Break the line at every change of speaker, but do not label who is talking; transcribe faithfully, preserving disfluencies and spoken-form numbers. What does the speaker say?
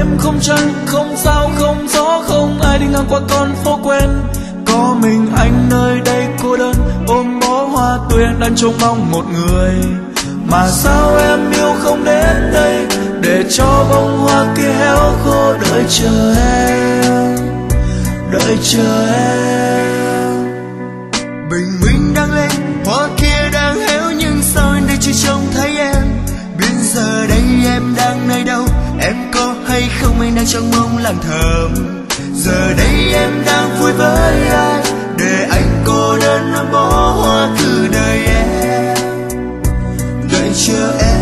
đêm không trăng, không sao, không gió, không ai đi ngang qua con phố quen. Có mình anh nơi đây cô đơn, ôm bó hoa tuyệt đang trông mong một người. Mà sao em yêu không đến đây, để cho bông hoa kia héo khô, đợi chờ em, đợi chờ em.
Bình minh đang lên, hoa kia đang héo, nhưng sao anh đây chưa trông thấy em. Bây giờ đây em đang nơi đâu, em có hay không, anh đang trong mong lặng thầm. Giờ đây em đang vui với ai, để anh cô đơn ôm bó hoa cứ đợi em, đợi chờ em.